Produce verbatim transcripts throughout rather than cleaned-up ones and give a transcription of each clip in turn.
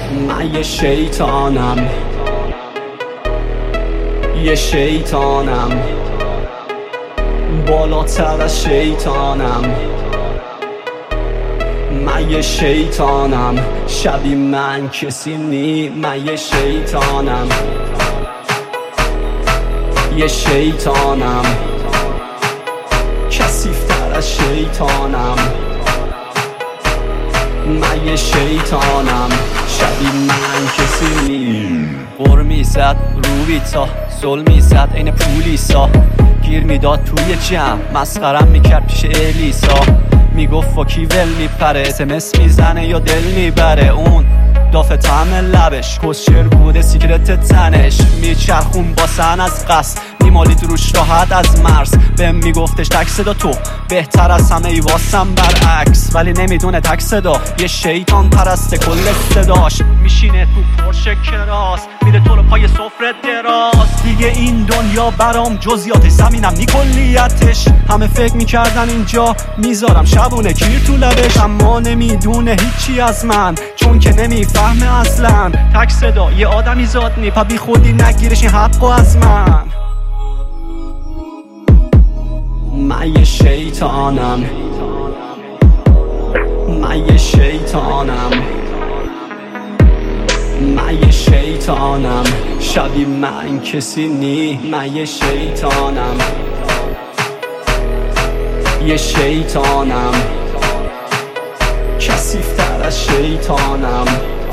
من یه شیطانم، یه شیطانم، بالاتر از شیطانم. من یه شیطانم، شبیه من کسی نی. من یه شیطانم، یه شیطانم، کثیف‌تر از شیطانم. من یه شیطانم، شبیه من کسی نی. غر میزد رو بیتا، ظلم میزد این پولیسا. گیر میداد توی جمع، مسخرم میکرد پیش الیسا. میگفت فاکی ول میپره، اسمس میزنه یا دل میبره. اون دافه طعم لبش کسشر بوده سیکرت تنش. میچرخون با سن از قصد، میمالید روش راحت از مرز. بهم میگفتش تک صدا تو بهتر از همه ای واسم برعکس. ولی نمیدونه تک صدا یه شیطان پرسته کل صداش. میشینه تو پرشه کراس، میره تو رو پای سفره دراز. دیگه این دنیا برام جزیاتش، زمینم نی کلیتش. همه فکر میکردن اینجا میذارم شبونه گیر تو لبش. اما نمیدونه هیچی از من، چون که نمیفهمه اصلا. تک صدا یه آدمی زاد نی، پا بی خودی نگیرش این حقو از من. من یه شیطانم، من یه شیطانم، من یه شیطانم، شبیه من کسی نی. من یه شیطانم، یه شیطانم، کثیف‌تر از شیطانم.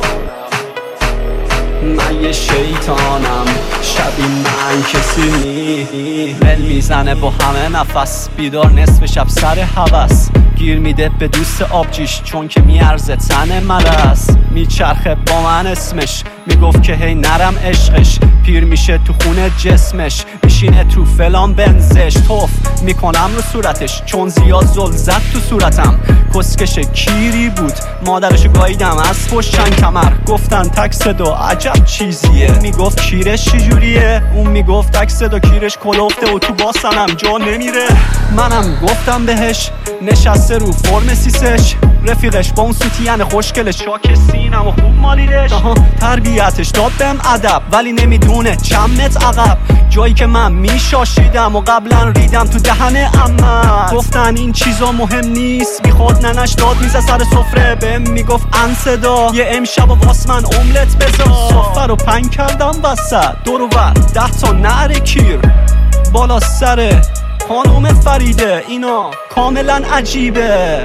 من یه شیطانم، شبیه من کسی نی. مل میزنه با همه نفس، بیدار نصف شب سر هوس. گیر میده به دوست آبجیش، چون که میارزه تن ملس. میچرخه با من اسمش، میگفت که هی نرم عشقش. پیر میشه تو خونه جسمش، میشینه تو فلان بنزش. توف میکنم رو صورتش، چون زیاد زل زد تو صورتم. کسکش کیری بود، مادرشو گاییدم از پشت کمر. گفتن تک صدا عجب چیزیه، میگفت کیرش چجوریه. اون میگفت تک صدا کیرش کلفته و تو باسنم جا نمیره. منم گفتم بهش نشسته رو فرم سیسش. رفیقش با اون سوتین خوشگلش، شاک سینم و خوب مالیدش. تربیتش داد بهم ادب، ولی نمیدونه چند متر عقب. جایی که من میشاشیدم و قبلا ریدم تو دهن عمت. گفتن این چیزا مهم نیست، بی خود ننش داد میزه سر سفره. بهم میگفت ان صدا یه امشب و واس من املت بذار. سفره رو پنگ کردم وسط دور و ور، ده تا نعره کیر بالا سر خانوم فریده. اینا کاملا عجیبه.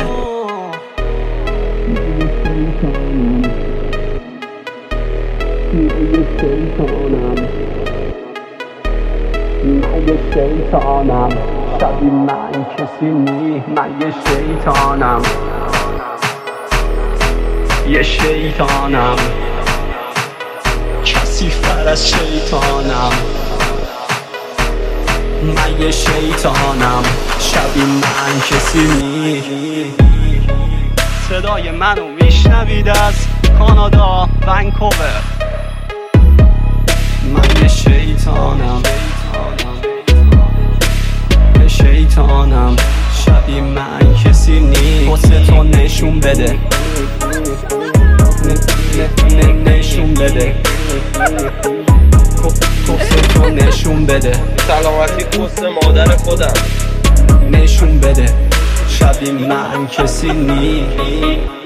من یه شیطانم، من یه شیطانم، شبیه من کسی نی. من یه شیطانم، یه شیطانم، کثیف‌تر از شیطانم. من یه شیطانم، شبیه من کسی نی. صدای منو میشنوید از کانادا ونکوور. من یه شیطانم، یه شیطانم، شبیه من کسی نی. واسه تو نشون بده، نشون بده، واسه تو نشون بده. سلامتی پست مادر خودم نشون بده، شبیه من کسی نی.